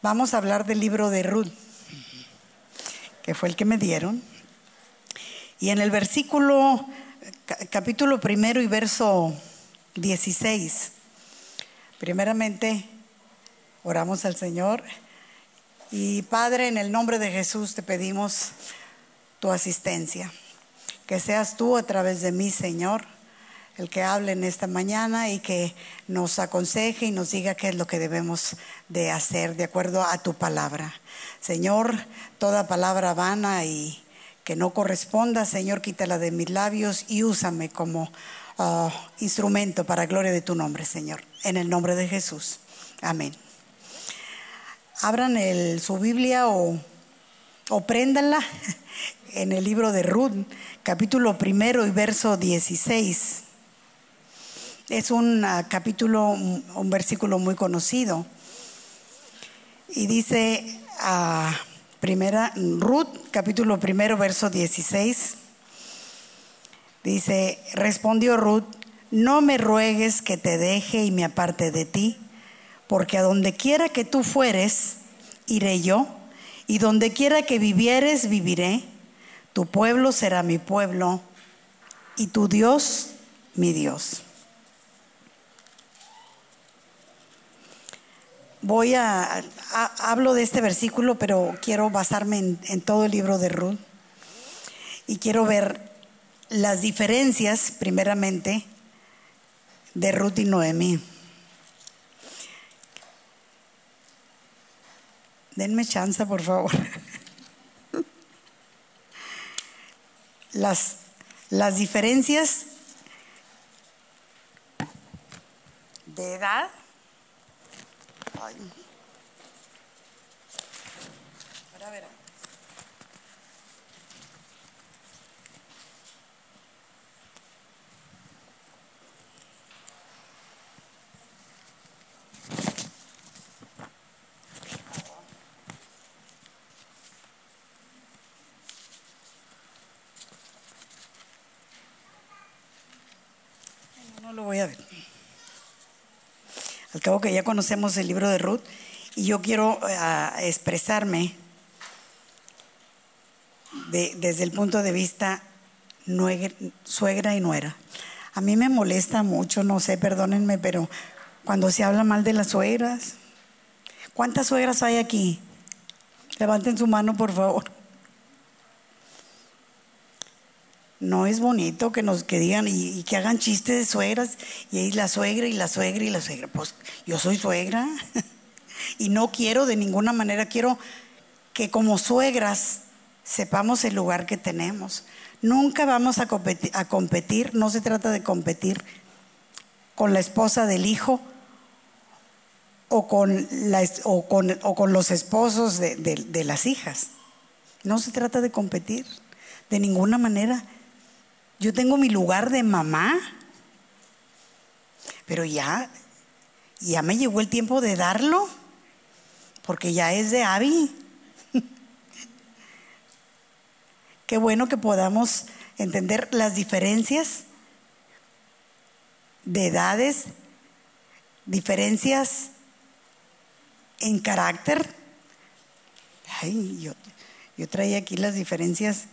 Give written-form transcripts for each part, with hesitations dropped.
Vamos a hablar del libro de Ruth, que fue el que me dieron. Y en el capítulo 1 y verso 16, primeramente oramos al Señor. Y Padre, en el nombre de Jesús te pedimos tu asistencia. Que seas tú a través de mí, Señor, el que hable en esta mañana y que nos aconseje y nos diga qué es lo que debemos de hacer de acuerdo a tu palabra. Señor, toda palabra vana y que no corresponda, Señor, quítala de mis labios y úsame como instrumento para gloria de tu nombre, Señor. En el nombre de Jesús. Amén. Abran su Biblia o préndanla en el libro de Ruth, capítulo 1 y verso 16. Es un versículo muy conocido. Y dice Ruth, capítulo 1, verso 16. Dice: respondió Ruth: no me ruegues que te deje y me aparte de ti, porque a donde quiera que tú fueres, iré yo, y donde quiera que vivieres, viviré. Tu pueblo será mi pueblo, y tu Dios, mi Dios. Hablo de este versículo, pero quiero basarme en todo el libro de Ruth. Y quiero ver las diferencias, primeramente, de Ruth y Noemí. Denme chance, por favor. Las diferencias de edad. Ay. Ahora verán. No lo voy a ver. Al cabo que ya conocemos el libro de Ruth, y yo quiero expresarme desde el punto de vista suegra y nuera. A mí me molesta mucho, no sé, perdónenme, pero cuando se habla mal de las suegras. ¿Cuántas suegras hay aquí? Levanten su mano, por favor. No es bonito que digan y que hagan chistes de suegras, y ahí la suegra y la suegra y la suegra. Pues yo soy suegra y no quiero de ninguna manera, quiero que como suegras sepamos el lugar que tenemos. Nunca vamos a competir, no se trata de competir con la esposa del hijo o con los esposos de las hijas. No se trata de competir de ninguna manera. Yo tengo mi lugar de mamá, pero ya me llegó el tiempo de darlo, porque ya es de Abby. Qué bueno que podamos entender las diferencias de edades, diferencias en carácter. Ay, yo traía aquí las diferencias.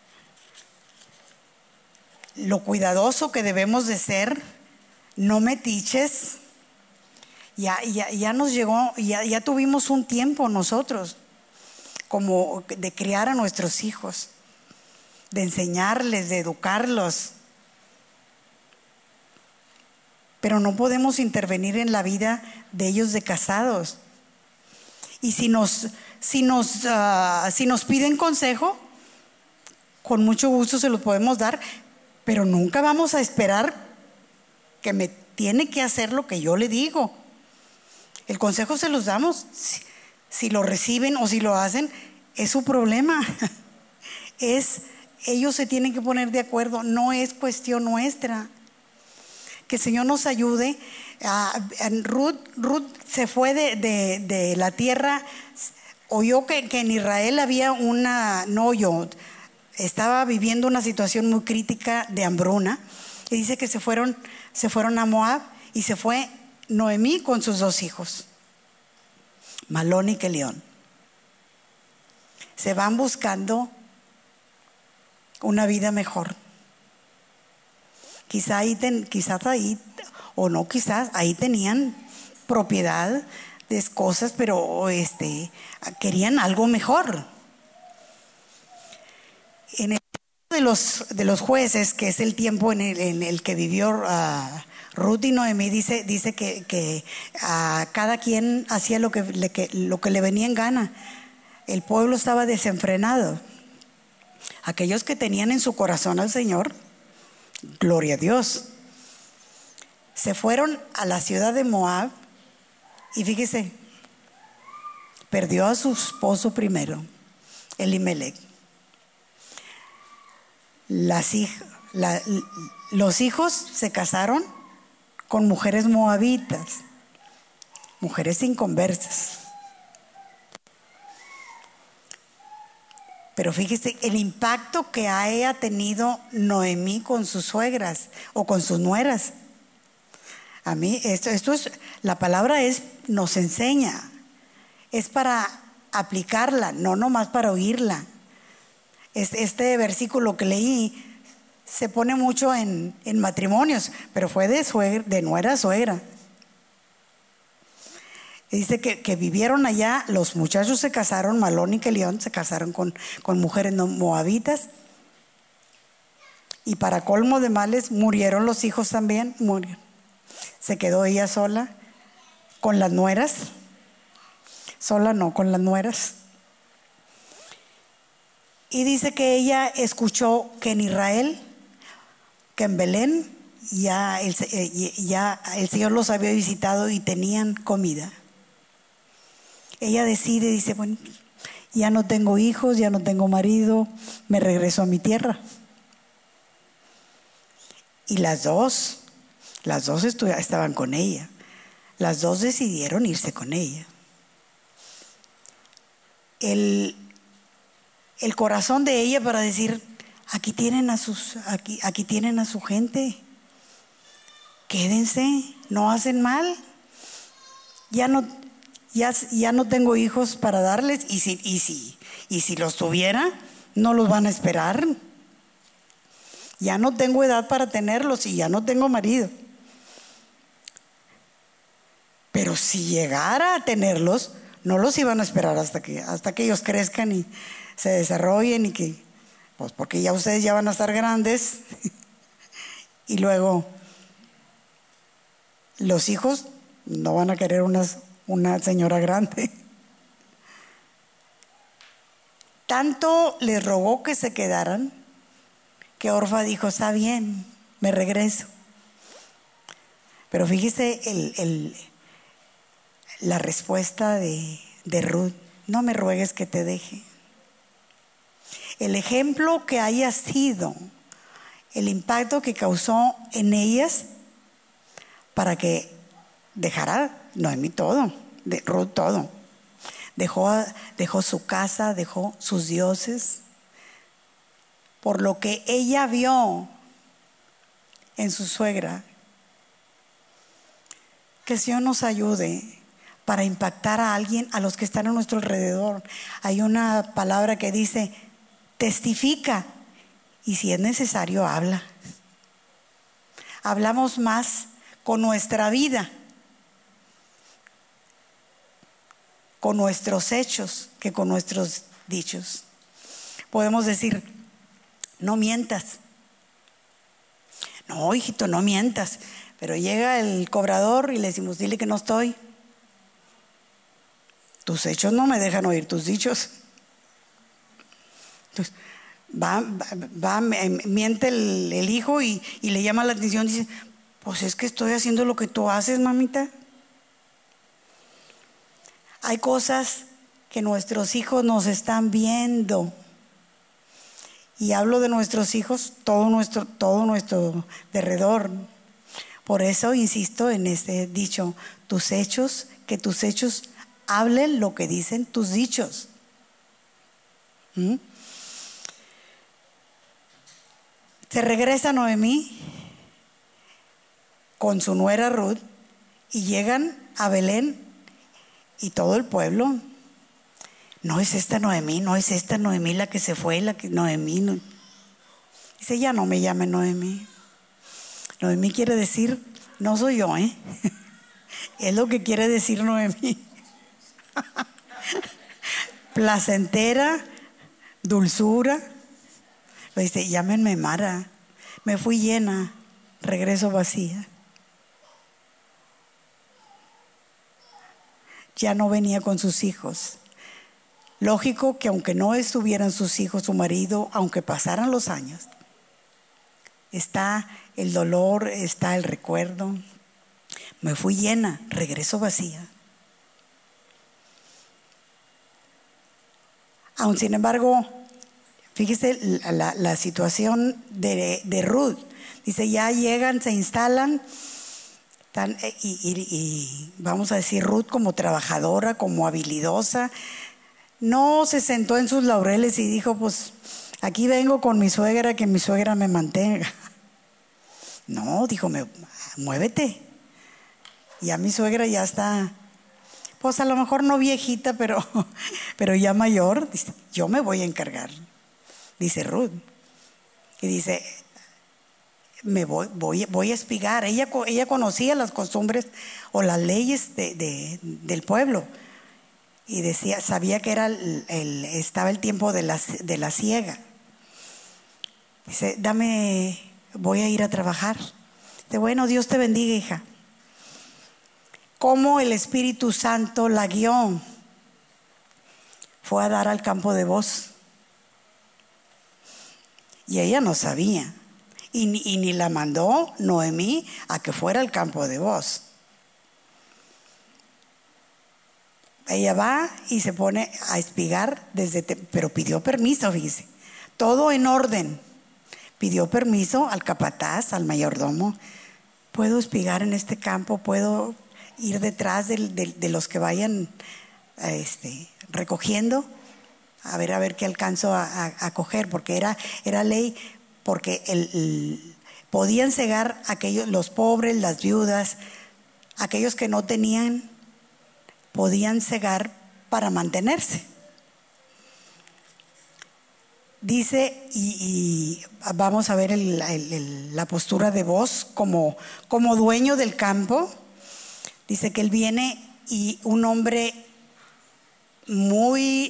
Lo cuidadoso que debemos de ser, no metiches. Ya nos llegó, ya tuvimos un tiempo nosotros como de criar a nuestros hijos, de enseñarles, de educarlos. Pero no podemos intervenir en la vida de ellos de casados. Y si nos piden consejo, con mucho gusto se los podemos dar, pero nunca vamos a esperar que me tiene que hacer lo que yo le digo. El consejo se los damos. Si lo reciben o si lo hacen, es su problema. Ellos se tienen que poner de acuerdo, no es cuestión nuestra. Que el Señor nos ayude. Ruth se fue de la tierra, oyó que en Israel había estaba viviendo una situación muy crítica de hambruna, y dice que se fueron a Moab, y se fue Noemí con sus 2 hijos. Malón y Kelión. Se van buscando una vida mejor. Quizás ahí, o no quizás, ahí tenían propiedad de cosas, pero querían algo mejor. En el tiempo de los jueces, que es el tiempo en el que vivió Ruth y Noemí, dice que cada quien hacía lo que le venía en gana. El pueblo estaba desenfrenado. Aquellos que tenían en su corazón al Señor, gloria a Dios, se fueron a la ciudad de Moab y fíjese, perdió a su esposo primero, Elimelech. Los hijos se casaron con mujeres moabitas, mujeres inconversas. Pero fíjese el impacto que haya tenido Noemí con sus suegras o con sus nueras. A mí esto es, la palabra nos enseña, es para aplicarla, no nomás para oírla. Este versículo que leí se pone mucho en matrimonios, pero fue de nuera a suegra. Dice que vivieron allá, los muchachos se casaron, Malón y Kelión se casaron con mujeres moabitas, y para colmo de males murieron los hijos también, murieron. Se quedó ella sola con las nueras, sola no, con las nueras. Y dice que ella escuchó que en Israel, que en Belén, ya el Señor los había visitado y tenían comida. Ella dice, bueno, ya no tengo hijos, ya no tengo marido, me regreso a mi tierra. Y las dos estaban con ella. Las dos decidieron irse con ella. El corazón de ella para decir, aquí tienen a su gente, quédense, no hacen mal, ya no tengo hijos para darles, y si los tuviera, no los van a esperar. Ya no tengo edad para tenerlos y ya no tengo marido. Pero si llegara a tenerlos, no los iban a esperar hasta que ellos crezcan y se desarrollen, y porque ya ustedes ya van a estar grandes y luego los hijos no van a querer una señora grande. Tanto les rogó que se quedaran, que Orfa dijo, está bien, me regreso. Pero fíjese la respuesta de Ruth, no me ruegues que te deje. El ejemplo que haya sido, el impacto que causó en ellas para que dejara Noemí todo, Ruth todo. Dejó su casa, dejó sus dioses, por lo que ella vio en su suegra. Que el Señor nos ayude para impactar a alguien, a los que están a nuestro alrededor. Hay una palabra que dice, testifica, y si es necesario, habla. Hablamos más con nuestra vida, con nuestros hechos, que con nuestros dichos. Podemos decir, no mientas. No, hijito, no mientas. Pero llega el cobrador y le decimos, dile que no estoy. Tus hechos no me dejan oír tus dichos. Entonces, miente el hijo y le llama la atención, dice, pues es que estoy haciendo lo que tú haces, mamita. Hay cosas que nuestros hijos nos están viendo. Y hablo de nuestros hijos, todo nuestro derredor. Por eso insisto en este dicho, que tus hechos hablen lo que dicen tus dichos. Se regresa Noemí con su nuera Ruth y llegan a Belén, Y todo el pueblo, no es esta Noemí, no es esta Noemí la que se fue, la que Noemí. No. Dice, ya no me llame Noemí. Noemí quiere decir, no soy yo, ¿eh? Es lo que quiere decir Noemí. Placentera, dulzura. Lo dice, llámenme Mara. Me fui llena, regreso vacía. Ya no venía con sus hijos. Lógico que aunque no estuvieran sus hijos, su marido, aunque pasaran los años, está el dolor, está el recuerdo. Me fui llena, regreso vacía. Aún sin embargo, fíjese la situación de Ruth. Dice, ya llegan, se instalan, y vamos a decir, Ruth como trabajadora, como habilidosa, no se sentó en sus laureles y dijo, pues aquí vengo con mi suegra, que mi suegra me mantenga. No, dijo, muévete. Ya mi suegra ya está, pues a lo mejor no viejita, pero ya mayor. Dice, yo me voy a encargar, dice Ruth. Y dice, voy a espigar. Ella conocía las costumbres o las leyes del pueblo. Y decía, sabía que estaba el tiempo de la siega. Dice, voy a ir a trabajar. Dice, bueno, Dios te bendiga, hija. Cómo el Espíritu Santo la guió. Fue a dar al campo de voz. Y ella no sabía. Y ni la mandó Noemí a que fuera al campo de voz. Ella va y se pone a espigar pero pidió permiso, fíjese. Todo en orden. Pidió permiso al capataz, al mayordomo. ¿Puedo espigar en este campo? ¿Puedo ir detrás de los que vayan recogiendo? A ver qué alcanzo a coger, porque era ley, porque podían cegar los pobres, las viudas, aquellos que no tenían, podían cegar para mantenerse. Dice, y vamos a ver la postura de Boaz como dueño del campo. Dice que él viene y un hombre muy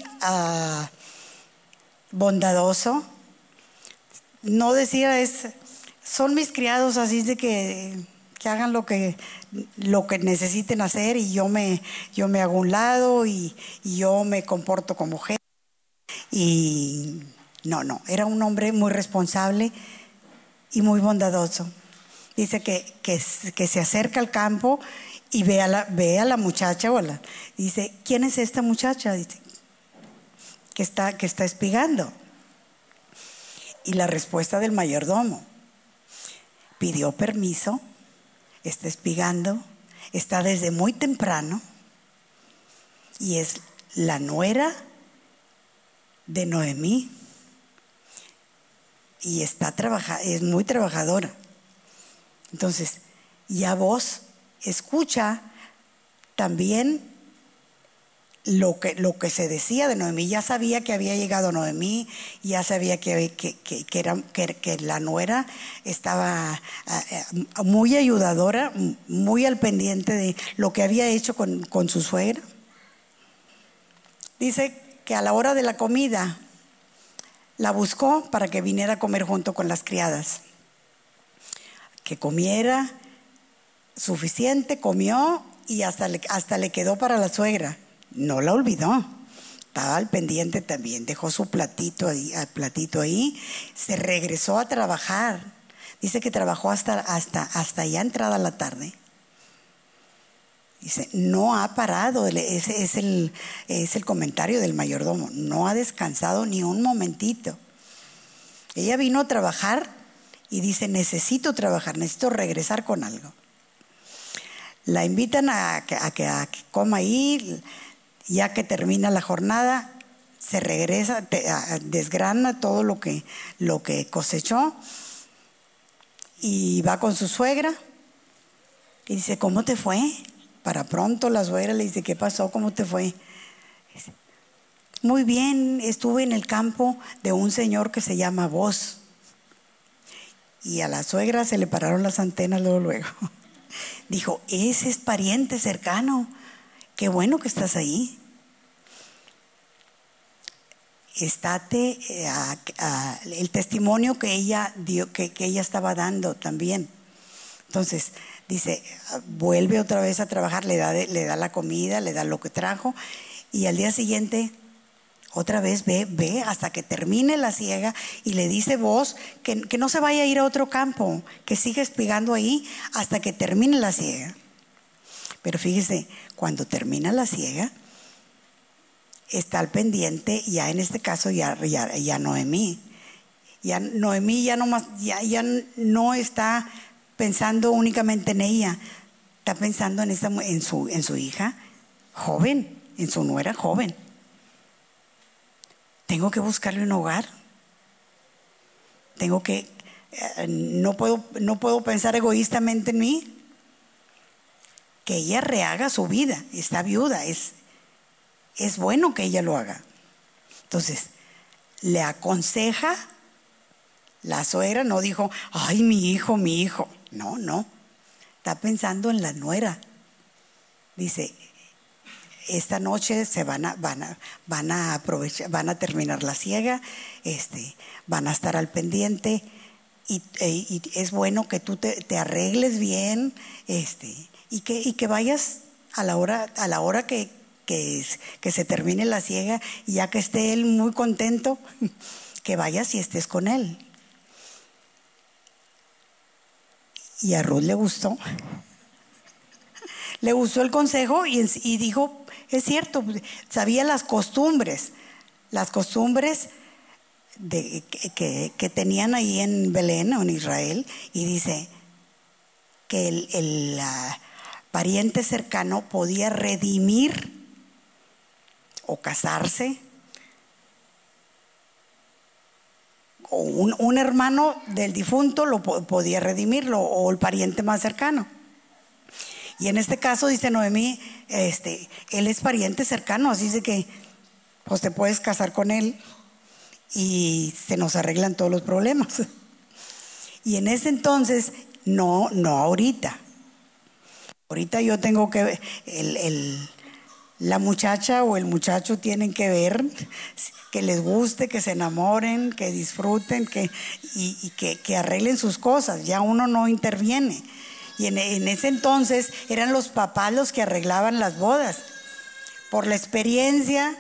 bondadoso. No decía, son mis criados, así de que hagan lo que necesiten hacer, y yo me hago a un lado y yo me comporto como mujer. Y no, era un hombre muy responsable y muy bondadoso. Dice que se acerca al campo y ve a la muchacha, dice, ¿quién es esta muchacha? Dice, que está espigando. Y la respuesta del mayordomo, pidió permiso, está espigando, está desde muy temprano, y es la nuera de Noemí, y es muy trabajadora. Entonces, ya vos escucha también lo que se decía de Noemí. Ya sabía que había llegado Noemí, ya sabía que la nuera estaba muy ayudadora, muy al pendiente de lo que había hecho con su suegra. Dice que a la hora de la comida la buscó para que viniera a comer junto con las criadas. Que comiera suficiente, comió, y hasta le quedó para la suegra. No la olvidó, estaba al pendiente también. Dejó su platito ahí, se regresó a trabajar. Dice que trabajó hasta ya entrada la tarde. Dice, no ha parado. Ese es el comentario del mayordomo. No ha descansado ni un momentito. Ella vino a trabajar y dice, necesito trabajar, necesito regresar con algo. La invitan a que coma ahí. Ya que termina la jornada, se regresa, desgrana todo lo que cosechó, y va con su suegra y dice, ¿cómo te fue? Para pronto la suegra le dice: ¿qué pasó? ¿Cómo te fue? Dice: muy bien, estuve en el campo de un señor que se llama Boz. Y a la suegra se le pararon las antenas luego. Dijo: ese es pariente cercano, qué bueno que estás ahí. Estate el testimonio que ella dio, que ella estaba dando también. Entonces dice: vuelve otra vez a trabajar, le da la comida, le da lo que trajo, y al día siguiente otra vez ve hasta que termine la siega, y le dice Boz que no se vaya a ir a otro campo, que siga espigando ahí hasta que termine la siega. Pero fíjese, cuando termina la siega, está al pendiente, ya en este caso ya Noemí. Ya Noemí ya no está pensando únicamente en ella, está pensando en su hija joven, en su nuera joven. Tengo que buscarle un hogar. No puedo pensar egoístamente en mí. Que ella rehaga su vida, está viuda, es bueno que ella lo haga. Entonces, le aconseja. La suegra no dijo: ay, mi hijo. No. Está pensando en la nuera. Dice: esta noche se van a aprovechar, van a terminar la siega, van a estar al pendiente, y es bueno que tú te arregles bien, y que vayas a la hora que se termine la siega, y ya que esté él muy contento, que vayas y estés con él. Y a Ruth le gustó el consejo, y dijo: es cierto, sabía las costumbres que tenían ahí en Belén o en Israel, y dice que el pariente cercano podía redimir o casarse, o un hermano del difunto lo podía redimirlo, o el pariente más cercano. Y en este caso, dice Noemí, él es pariente cercano, así de que pues te puedes casar con él y se nos arreglan todos los problemas. Y en ese entonces, no ahorita. Ahorita yo tengo que ver, la muchacha o el muchacho tienen que ver, que les guste, que se enamoren, que disfruten, y que arreglen sus cosas. Ya uno no interviene. Y en ese entonces eran los papás los que arreglaban las bodas. Por la experiencia,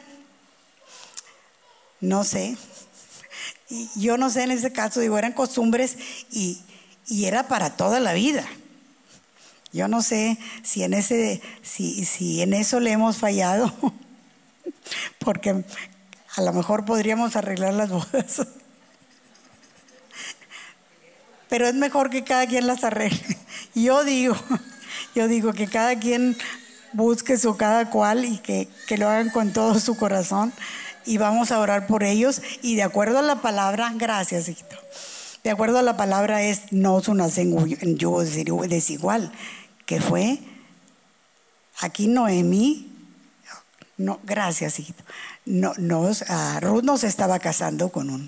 no sé. Y yo no sé, en ese caso, digo, eran costumbres y era para toda la vida. Yo no sé si en eso le hemos fallado, porque a lo mejor podríamos arreglar las bodas. Pero es mejor que cada quien las arregle. Yo digo que cada quien busque su cada cual, y que lo hagan con todo su corazón, y vamos a orar por ellos. Y de acuerdo a la palabra, gracias, hijito, de acuerdo a la palabra no os unáis en yugo desigual, que fue aquí Noemí. No, gracias, hijito. Ruth no se estaba casando con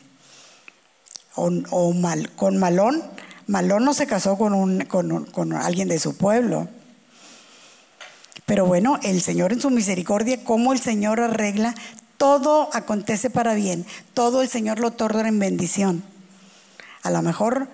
con Malón. Malón no se casó con alguien de su pueblo. Pero bueno, el Señor en su misericordia, como el Señor arregla, todo acontece para bien, todo el Señor lo torna en bendición. A lo mejor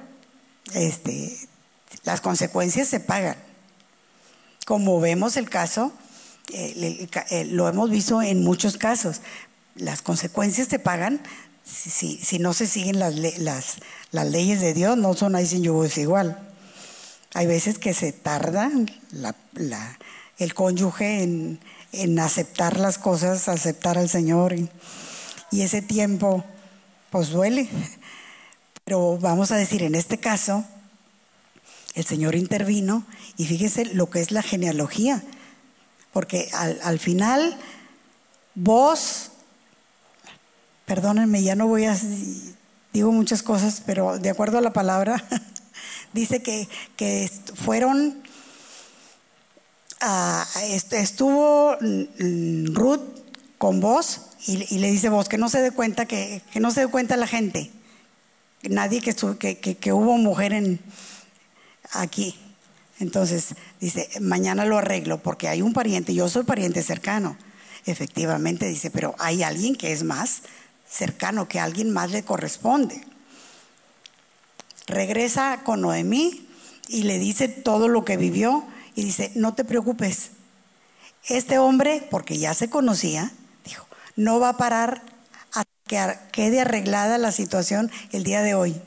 las consecuencias se pagan, como vemos el caso, lo hemos visto en muchos casos. Las consecuencias se pagan si no se siguen las leyes de Dios. No son ahí sin yugo desigual. Hay veces que se tarda el cónyuge en aceptar las cosas, aceptar al Señor, y ese tiempo pues duele. Pero vamos a decir, en este caso el Señor intervino, y fíjese lo que es la genealogía, porque al final vos, perdónenme, ya no voy a digo muchas cosas, pero de acuerdo a la palabra dice que fueron estuvo Ruth con Boaz y le dice Boaz que no se dé cuenta, que no se dé cuenta la gente, nadie que hubo mujer aquí. Entonces dice, mañana lo arreglo porque hay un pariente, yo soy pariente cercano. Efectivamente dice, pero hay alguien que es más cercano, que a alguien más le corresponde. Regresa con Noemí y le dice todo lo que vivió y dice, no te preocupes, este hombre, porque ya se conocía, dijo, no va a parar hasta que quede arreglada la situación el día de hoy.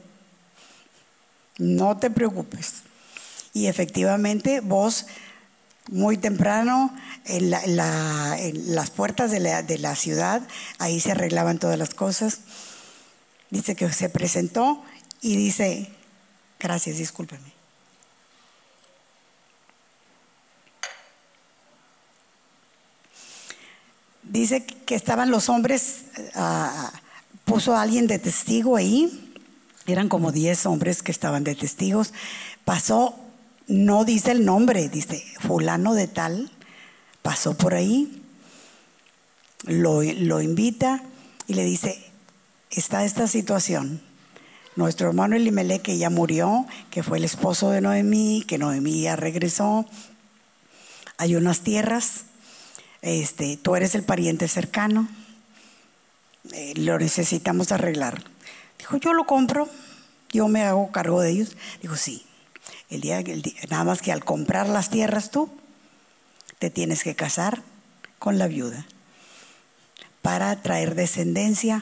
No te preocupes. Y efectivamente vos muy temprano en las puertas de la ciudad, ahí se arreglaban todas las cosas. Dice que se presentó y dice, gracias, discúlpeme. Dice que estaban los hombres, puso a alguien de testigo ahí, eran como 10 hombres que estaban de testigos. Pasó, no dice el nombre, dice fulano de tal, pasó por ahí, lo invita y le dice, está esta situación. Nuestro hermano Elimelech, que ya murió, que fue el esposo de Noemí, que Noemí ya regresó, hay unas tierras, tú eres el pariente cercano, lo necesitamos arreglar. Dijo, yo lo compro, yo me hago cargo de ellos. Dijo, sí, nada más que al comprar las tierras tú, te tienes que casar con la viuda para traer descendencia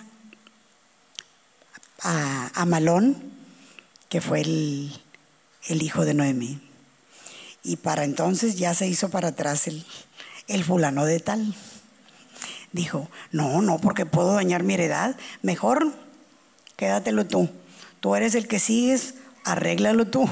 a Malón, que fue el hijo de Noemí. Y para entonces ya se hizo para atrás el fulano de tal. Dijo, no, porque puedo dañar mi heredad. Mejor quédatelo tú. Tú eres el que sigues, arréglalo tú.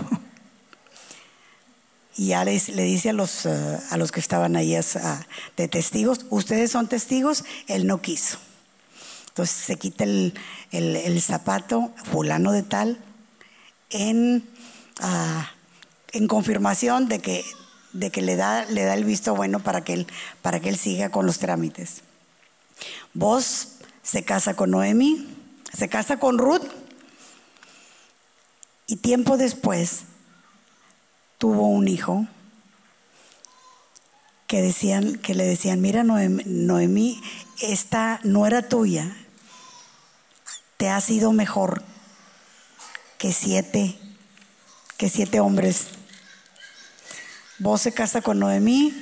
Y ya le dice a los que estaban ahí de testigos, ustedes son testigos, él no quiso. Entonces se quita el zapato, fulano de tal, en confirmación de que le da el visto bueno para que él siga con los trámites. Boaz se casa con Noemí, se casa con Ruth, y tiempo después tuvo un hijo que le decían, mira Noemí, esta no era tuya, te ha sido mejor que siete hombres. Vos se casa con Noemí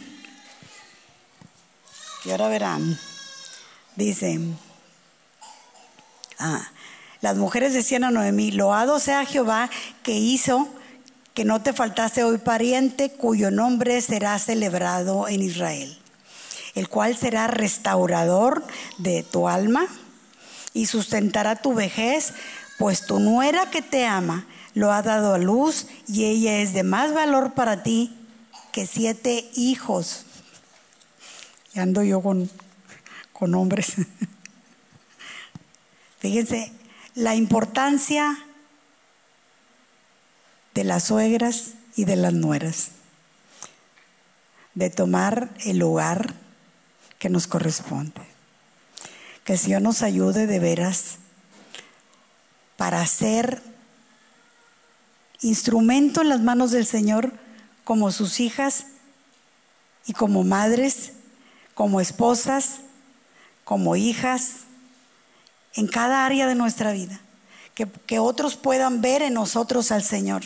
y ahora verán, dice, las mujeres decían a Noemí, loado sea Jehová que hizo que no te faltase hoy pariente cuyo nombre será celebrado en Israel, el cual será restaurador de tu alma y sustentará tu vejez, pues tu nuera que te ama lo ha dado a luz y ella es de más valor para ti que 7 hijos. Y ando yo con hombres. Fíjense la importancia de las suegras y de las nueras, de tomar el lugar que nos corresponde. Que el Señor nos ayude de veras para ser instrumento en las manos del Señor como sus hijas y como madres, como esposas, como hijas, en cada área de nuestra vida. Que otros puedan ver en nosotros al Señor.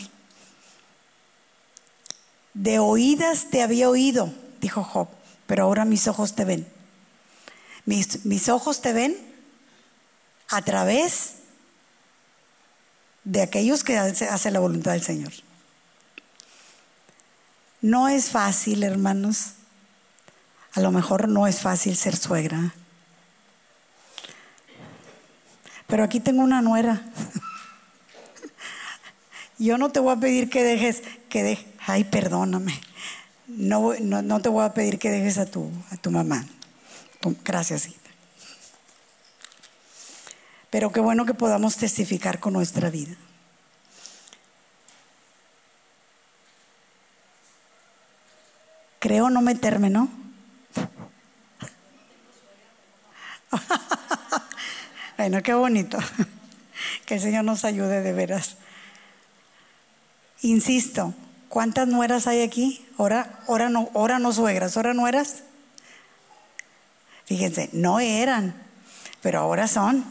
De oídas te había oído, dijo Job, pero ahora mis ojos te ven. Mis ojos te ven a través de aquellos que hacen la voluntad del Señor. No es fácil, hermanos. A lo mejor no es fácil ser suegra. Pero aquí tengo una nuera. Yo no te voy a pedir que dejes, ay, perdóname. No te voy a pedir que dejes a tu mamá. Gracias, hija. Pero qué bueno que podamos testificar con nuestra vida. creo no meterme, ¿no? Bueno, qué bonito. Que el Señor nos ayude de veras. Insisto, ¿cuántas nueras hay aquí? Ahora no suegras, ahora nueras. Fíjense, no eran, pero ahora son.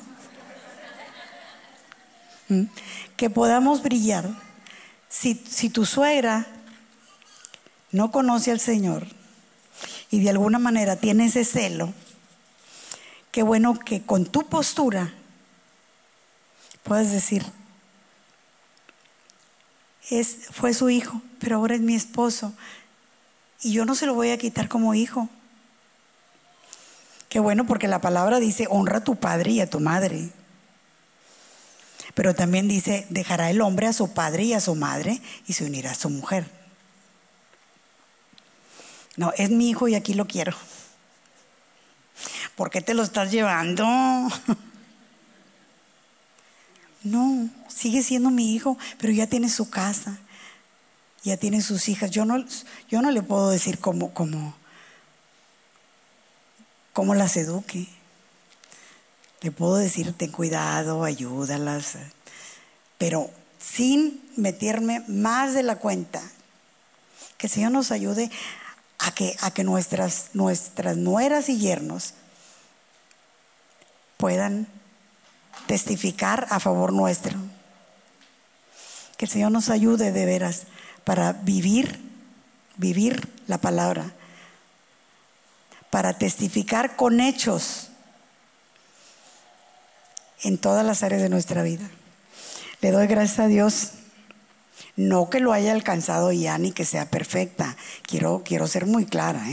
Que podamos brillar. Si tu suegra no conoce al Señor y de alguna manera tiene ese celo, qué bueno que con tu postura puedas decir, fue su hijo, pero ahora es mi esposo y yo no se lo voy a quitar como hijo. Qué bueno, porque la palabra dice, honra a tu padre y a tu madre. Pero también dice, dejará el hombre a su padre y a su madre y se unirá a su mujer. No, es mi hijo y aquí lo quiero. ¿Por qué te lo estás llevando? No, sigue siendo mi hijo, pero ya tiene su casa, ya tiene sus hijas. Yo no le puedo decir cómo las eduque. Le puedo decir, ten cuidado, ayúdalas, pero sin meterme más de la cuenta. Que el Señor nos ayude a que nuestras nueras y yernos puedan testificar a favor nuestro. Que el Señor nos ayude de veras para vivir la palabra, para testificar con hechos en todas las áreas de nuestra vida. Le doy gracias a Dios. No que lo haya alcanzado ya ni que sea perfecta. Quiero ser muy clara,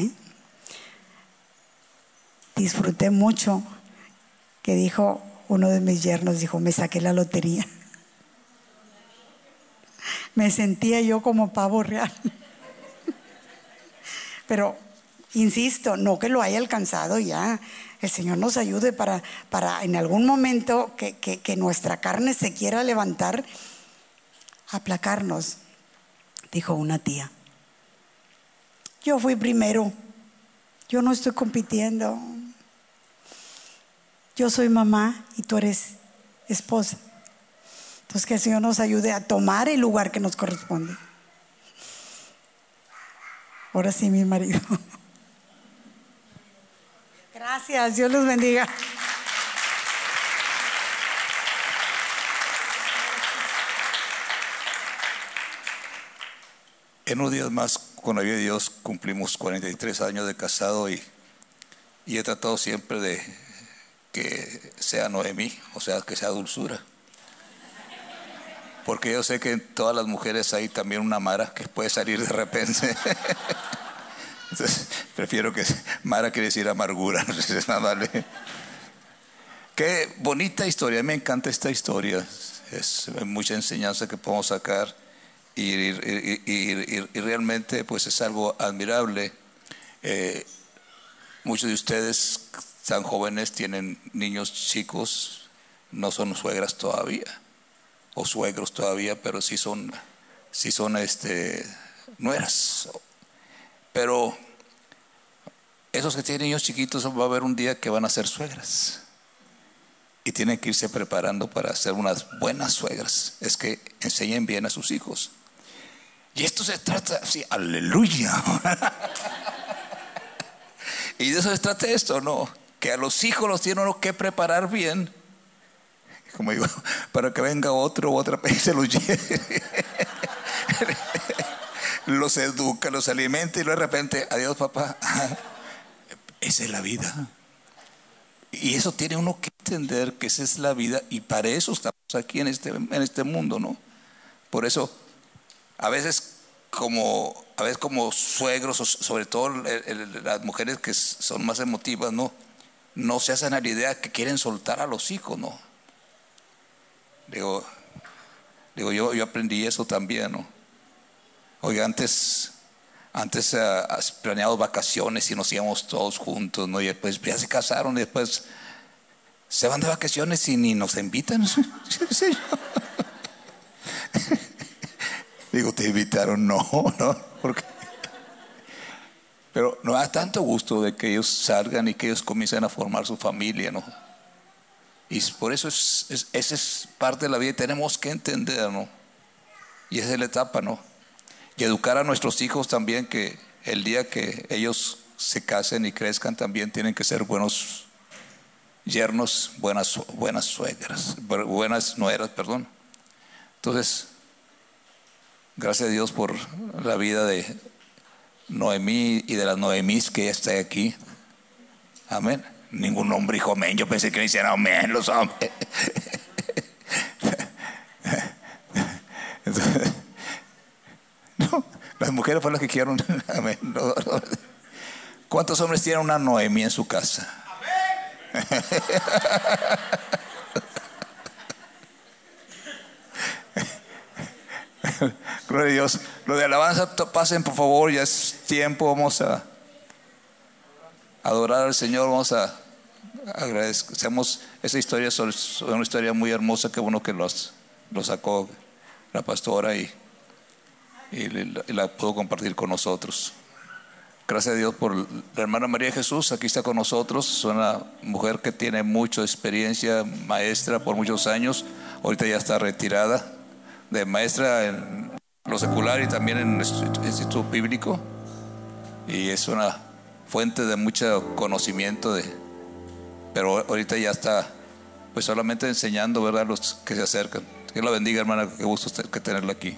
Disfruté mucho que dijo uno de mis yernos, dijo, me saqué la lotería. Me sentía yo como pavo real. Pero, insisto, no que lo haya alcanzado ya. El Señor nos ayude para en algún momento que nuestra carne se quiera levantar, aplacarnos. Dijo una tía, yo fui primero, yo no estoy compitiendo. Yo soy mamá y tú eres esposa. Entonces que el Señor nos ayude a tomar el lugar que nos corresponde. Ahora sí, mi marido. Gracias, Dios los bendiga. En unos días más, con la ayuda de Dios, cumplimos 43 años de casado y he tratado siempre de que sea Noemí, o sea, que sea dulzura. Porque yo sé que en todas las mujeres hay también una Mara que puede salir de repente. Entonces, prefiero que Mara quiere decir amargura. Entonces, vale. Qué bonita historia, me encanta esta historia. Es mucha enseñanza que podemos sacar y realmente pues es algo admirable. Muchos de ustedes tan jóvenes tienen niños chicos, no son suegras todavía o suegros todavía, pero sí son nueras. Pero esos que tienen niños chiquitos, va a haber un día que van a ser suegras y tienen que irse preparando para ser unas buenas suegras. Es que enseñen bien a sus hijos. Y esto se trata así, aleluya. Y de eso se trata esto, ¿no? Que a los hijos los tiene uno que preparar bien, como digo, para que venga otro u otra y se los lleve. Los educa, los alimenta y luego de repente, adiós papá. Esa es la vida. Y eso tiene uno que entender, que esa es la vida, y para eso estamos aquí en este mundo, ¿no? Por eso a veces como suegros, sobre todo las mujeres que son más emotivas, no se hacen a la idea que quieren soltar a los hijos, ¿no? Digo, yo aprendí eso también, ¿no? Oiga, antes planeamos vacaciones y nos íbamos todos juntos, ¿no? Y después ya se casaron y después se van de vacaciones y ni nos invitan. Digo, ¿te invitaron? No, porque Pero nos da tanto gusto de que ellos salgan y que ellos comiencen a formar su familia, ¿no? Y por eso esa es parte de la vida y tenemos que entender, ¿no? Y esa es la etapa, ¿no? Y educar a nuestros hijos también, que el día que ellos se casen y crezcan también tienen que ser buenos yernos, buenas suegras, buenas nueras, perdón. Entonces, gracias a Dios por la vida de Noemí y de las Noemís que ya está aquí. Amén. Ningún hombre dijo amén. Yo pensé que me hicieran amén los hombres. Entonces, no, las mujeres fueron las que quieren amén. No. ¿Cuántos hombres tienen una Noemí en su casa? Amén. Gloria a Dios. Lo de alabanza, pasen por favor, ya es tiempo. Vamos a adorar al Señor. Vamos a agradecemos esa historia. Es una historia muy hermosa. Qué bueno que lo sacó la pastora y la pudo compartir con nosotros. Gracias a Dios por la hermana María Jesús. Aquí está con nosotros. Es una mujer que tiene mucha experiencia, maestra por muchos años. Ahorita ya está retirada de maestra en lo secular y también en el instituto bíblico, y es una fuente de mucho conocimiento pero ahorita ya está pues solamente enseñando, ¿verdad?, los que se acercan. Que la bendiga, hermana, qué gusto que tenerla aquí.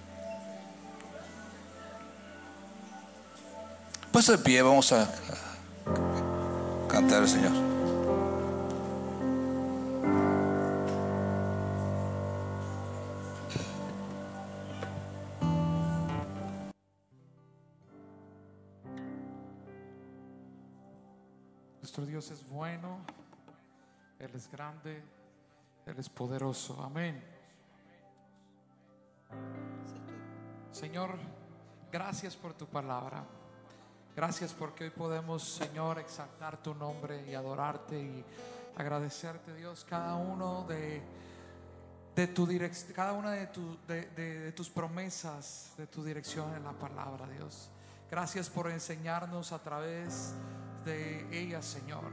Pues de pie, vamos a cantar al Señor. Nuestro Dios es bueno, Él es grande, Él es poderoso. Amén. Señor, gracias por tu palabra. Gracias porque hoy podemos, Señor, exaltar tu nombre y adorarte y agradecerte, Dios, cada uno de tu dirección, cada una de tus promesas, de tu dirección en la palabra, Dios. Gracias por enseñarnos a través de ella, Señor,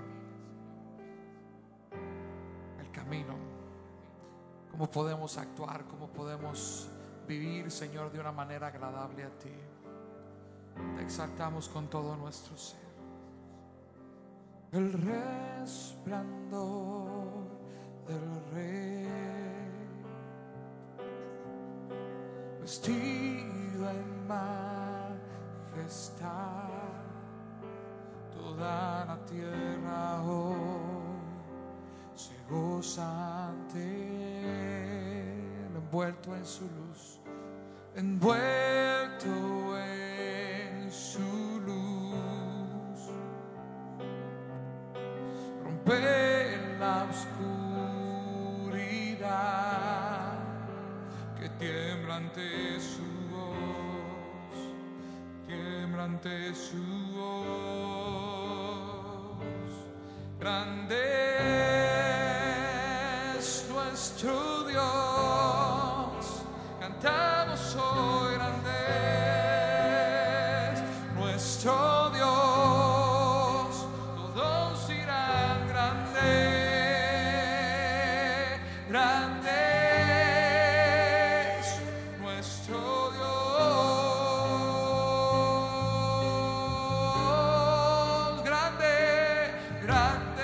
el camino, cómo podemos actuar, cómo podemos vivir, Señor, de una manera agradable a ti. Te exaltamos con todo nuestro ser. El resplandor del Rey, vestido en majestad, toda la tierra hoy se goza ante Él, envuelto en su luz, envuelto en su luz. Rompe la oscuridad que tiembla ante su voz, tiembla ante su voz. Grande es nuestro Dios, cantamos hoy. Grande es nuestro Dios, todos dirán grande, grande es nuestro Dios. Grande, grande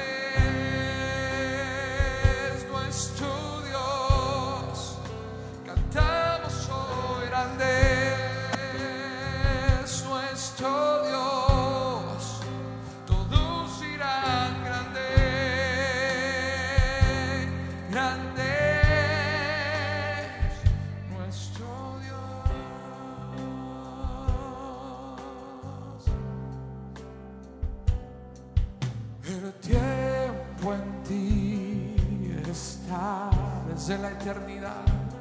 es nuestro Dios, cantamos hoy. Grande es nuestro Dios, todos dirán grande, grande es nuestro Dios. El tiempo en ti está desde la eternidad,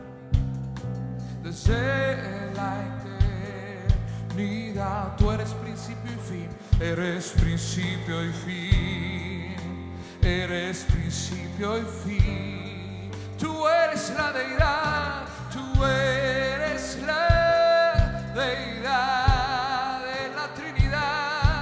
desde la eternidad. Tú eres principio y fin, eres principio y fin, eres principio y fin. Tú eres la deidad, tú eres la deidad de la Trinidad.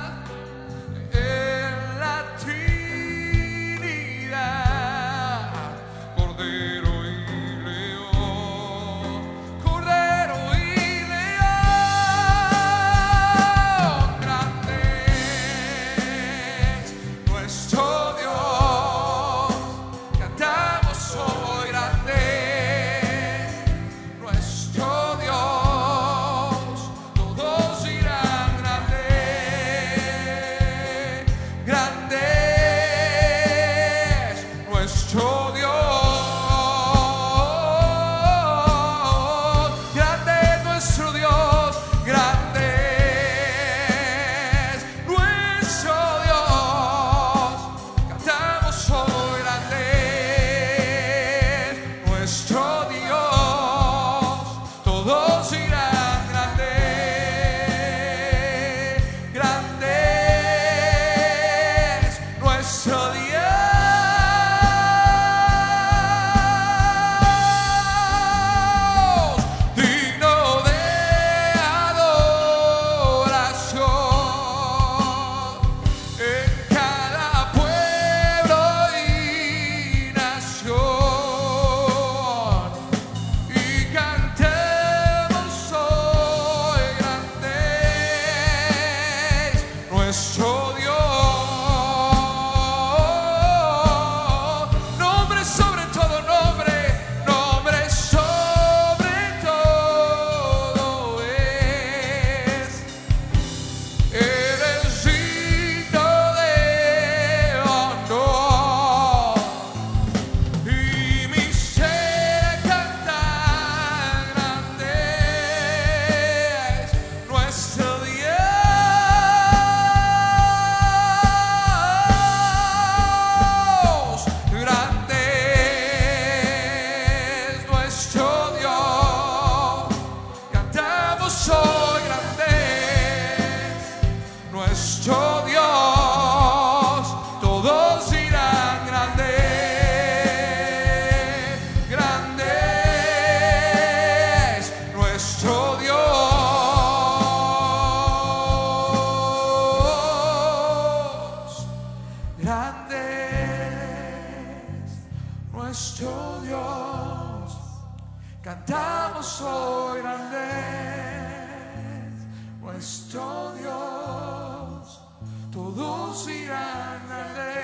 nuestro Dios. Cantamos hoy grande es nuestro Dios. Todos dirán grande,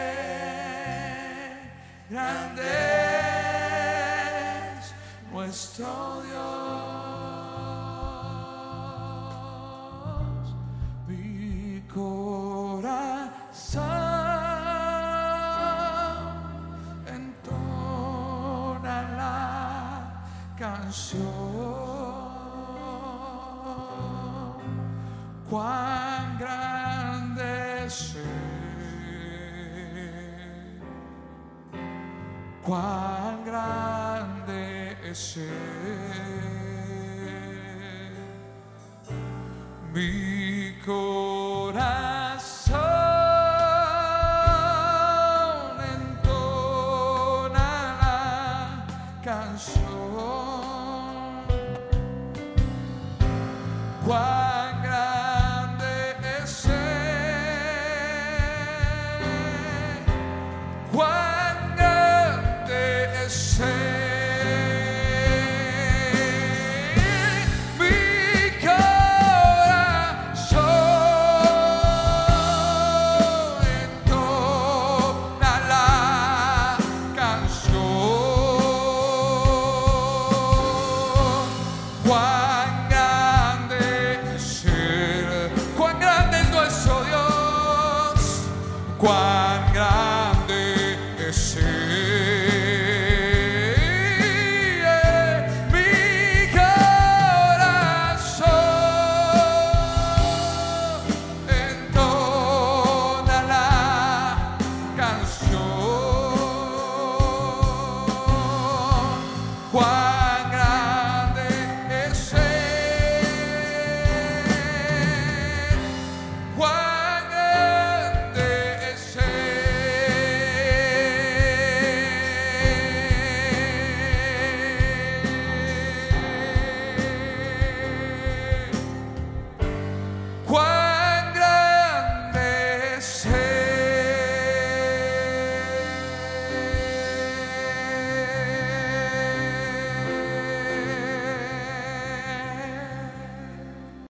grande es nuestro Dios. Mi corazón entona la canción. Cuán grande es Él, cuán grande es Él. Mi corazón entona la canción. Cuán grande es Él, cuán grande es Él. Mi corazón entona la canción. Cuán grande es Él, cuán grande es nuestro Dios, cuán grande es Él. Mi corazón entona la canción. Cuán